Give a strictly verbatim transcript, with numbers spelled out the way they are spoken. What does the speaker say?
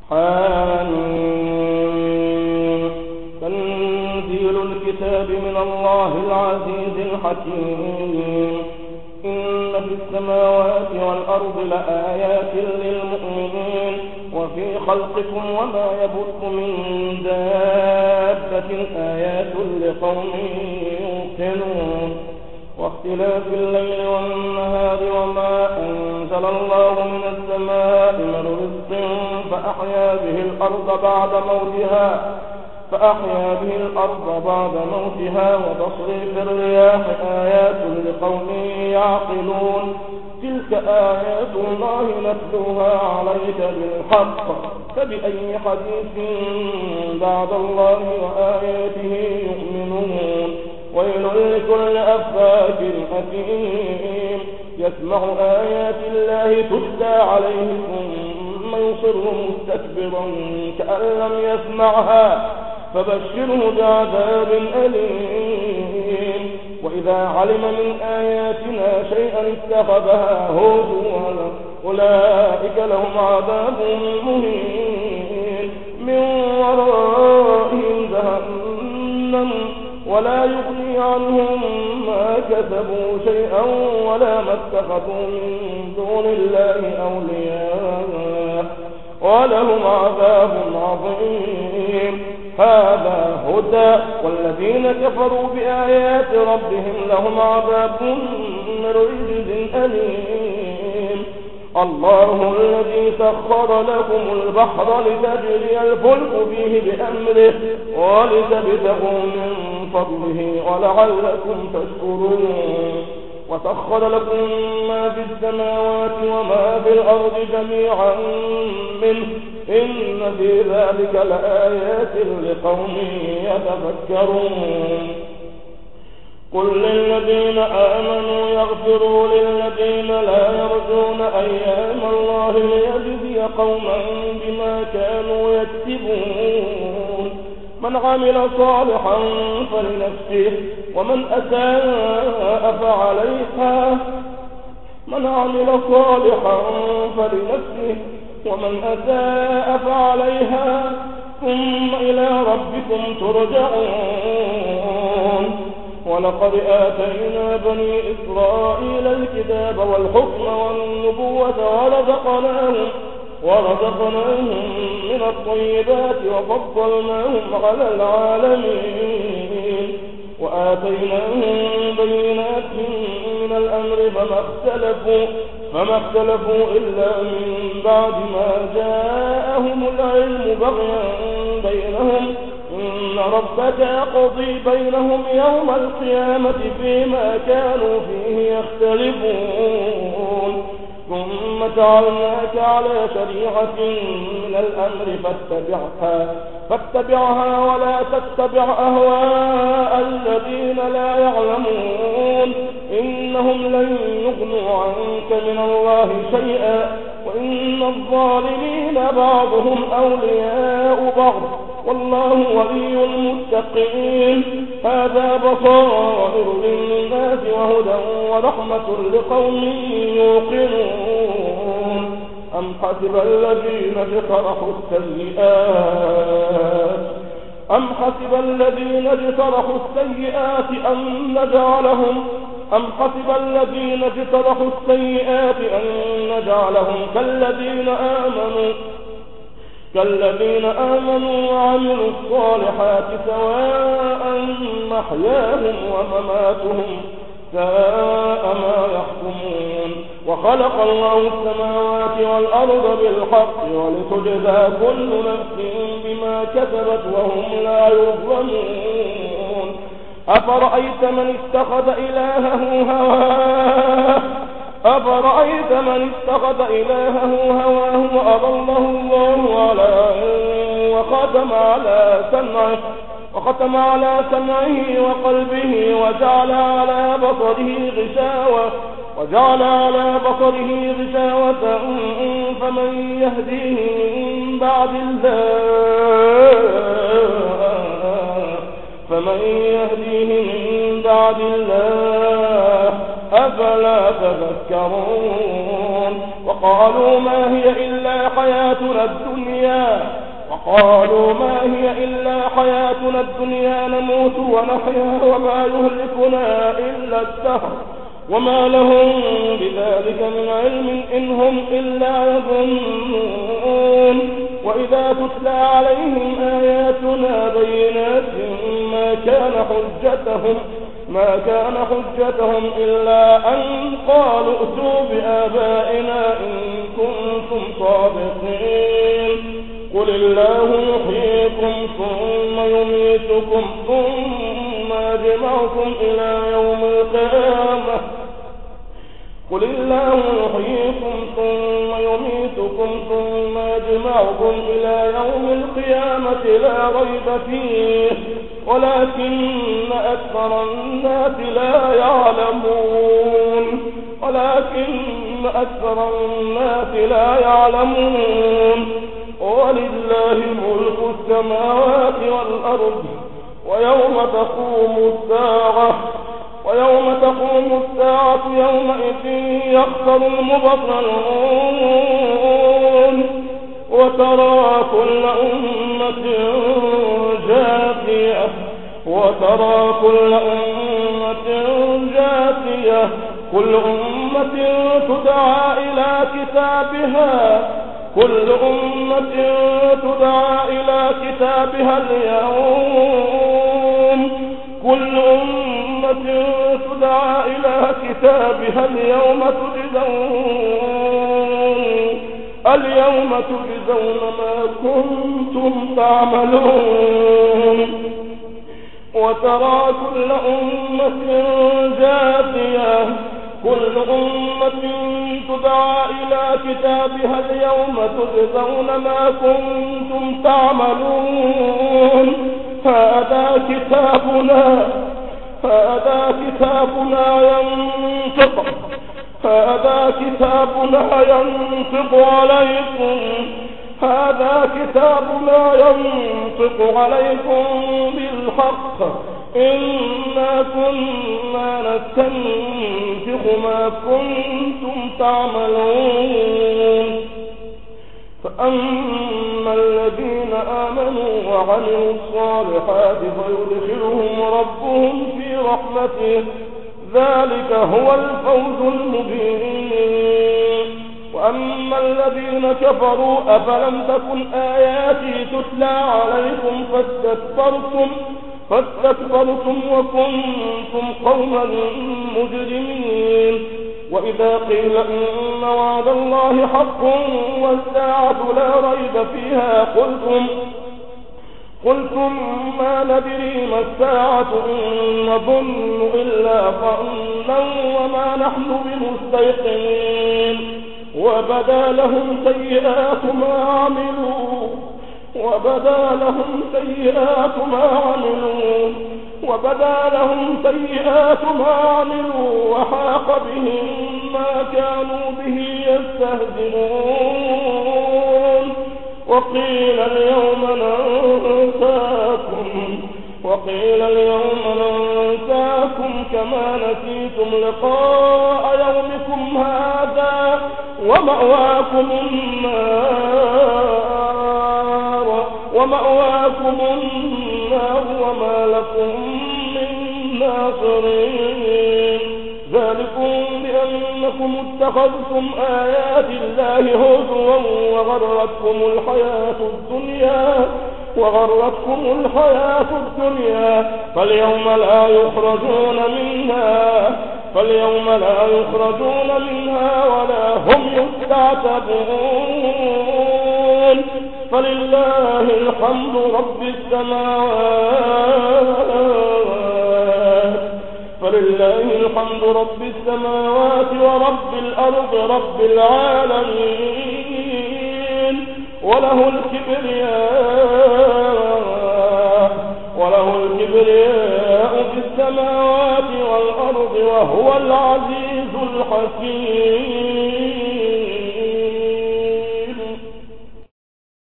حميم. تنزيل الكتاب من الله العزيز الحكيم. إن في السماوات والأرض لآيات للمؤمنين وفي خلقكم وما يبث من دابة آيات لقوم يوقنون. واختلاف الليل والنهار وما أنزل الله من السماء من رزق فأحيا به الأرض بعد موتها فأحيا به الأرض بعد موتها وتصريف الرياح آيات لقوم يعقلون. تلك آيات الله نتلوها عليك بالحق فبأي حديث بعد الله وآياته يؤمنون. ويل لكل أفاك أثيم يسمع آيات الله تتلى عليه ثم يصر مستكبرا كأن لم يسمعها فبشره بعذاب أليم. وإذا علم من آياتنا شيئا اتخذها هزوا أولئك لهم عذاب مهين من ورائهم جهنم ولا يغني عنهم ما كسبوا شيئا ولا ما اتخذوا من دون الله أولياء ولهم عذاب عظيم. هذا هدى والذين كفروا بآيات ربهم لهم عذاب من رجز أليم. الله الذي سخر لكم البحر لتجري الفلك فيه بأمره ولتبتغوا من فضله ولعلكم تشكرون. وسخر لكم ما في السماوات وما في الأرض جميعا منه إن في ذلك لآيات لقوم يتفكرون. قل للذين آمنوا يغفروا للذين لا يرجون أيام الله ليجزي قوما بما كانوا يكسبون. من عمل صالحا فلنفسه ومن أساء فعليها من عمل صالحا فلنفسه ومن أساء فعليها ثم إلى ربكم ترجعون. ولقد آتينا بني إسرائيل الكتاب والحكم والنبوة ورزقناهم ورزقناهم من الطيبات وفضلناهم على العالمين وآتيناهم بينات من الأمر فما اختلفوا فما اختلفوا إلا من بعد ما جاءهم العلم بغيا بينهم إن ربك يقضي بينهم يوم القيامة فيما كانوا فيه يختلفون. ثم جعلناك على شريعة من الأمر فاتبعها فاتبعها ولا تتبع أهواء الذين لا يعلمون إنهم لن يغنوا عنك من الله شيئا وإن الظالمين بعضهم أولياء بعض والله ولي المتقين. هذا بصائر للناس وهدى ورحمة لقوم يوقنون. أم حسب الذين اجترحوا السيئات أم حسب الذين اجترحوا السيئات أن نجعلهم أم حسب الذين اجترحوا السيئات أن نجعلهم كالذين آمنوا كالذين آمنوا وعملوا الصالحات سواء محياهم ومماتهم ساء ما يحكمون. وخلق الله السماوات والأرض بالحق ولتجزى كل نفس بما كسبت وهم لا يظلمون. أفرأيت من اتخذ إلهه هواه أفرأيت من اتخذ إلهه هواه وأضله الله على وختم على سمعه وختم على سمعه وقلبه وجعل على بصره غشاوة وجعل على بصره غشاوة فمن يهديه من بعد الله فمن يهديه من بعد الله أفلا تذكرون. وقالوا ما هي إلا إلا حياتنا الدنيا وقالوا ما هي إلا حياتنا الدنيا نموت ونحيا وما يهلكنا إلا الدهر وما لهم بذلك من علم إن هم إلا يظنون. وإذا تتلى عليهم آياتنا بينات ما كان حجتهم ما كان حجتهم إلا أن قالوا ائتوا بآبائنا إن كنتم صادقين. قل الله يحييكم ثم يميتكم ثم يجمعكم إلى يوم القيامة قل الله يحييكم ثم يميتكم ثم يجمعكم إلى يوم القيامة لا ريب فيه ولكن أكثر الناس لا يعلمون ولكن أكثر الناس لا يعلمون. ولله ملك السماوات والأرض ويوم تقوم الساعة ويوم تقوم الساعة يومئذ يخسر المبطلون وترى كل أمة جاثية وترى كل أمة جاثية كل أمة تدعى إلى كتابها كل أمة تدعى إلى كتابها اليوم كل أمة تدعى إلى كتابها اليوم تجزون اليوم تجزون ما كنتم تعملون. وترى كل أمة جاثية كل أمة تدعى إلى كتابها اليوم تجزون ما كنتم تعملون. هذا كتابنا هذا كتابنا ينطق هذا كتابنا ينطق عليكم هذا كتابنا ينطق عليكم بالحق إنا كنا نستنسخ ما كنتم تعملون. فأما الذين آمنوا وعملوا الصالحات فيدخلهم ربهم في رحمته ذلك هو الفوز المبين. وأما الذين كفروا أفلم تكن آياتي تتلى عليكم فاستكبرتم فاستكبرتم وكنتم قوما مجرمين. وإذا قيل إن وعد الله حق والساعة لا ريب فيها قلتم قلتم ما ندري ما الساعة إن نظن إلا ظنا وما نحن بمستيقنين. وبدا لهم سيئات ما عملوا وبدا لهم سيئات ما عملوا وبدا لهم سيئات ما عملوا وحاق بهم ما كانوا به يستهزئون. وقيل اليوم ننساكم وقيل اليوم ننساكم كما نسيتم لقاء يومكم هذا ومأواكم النار ومأواكم النار وما لكم من ناصرين. ذلكم بأنكم اتخذتم آيات الله هزوا وغرتكم الحياة الدنيا وغرتكم الحياة الدنيا فاليوم لا يخرجون منها فاليوم لا يخرجون منها ولا هم يستعتبون. فلله الحمد رب السماوات فلله الحمد رب السماوات ورب الأرض رب العالمين. وله الكبرياء وله الكبرياء في السماوات والأرض وهو العزيز الحكيم.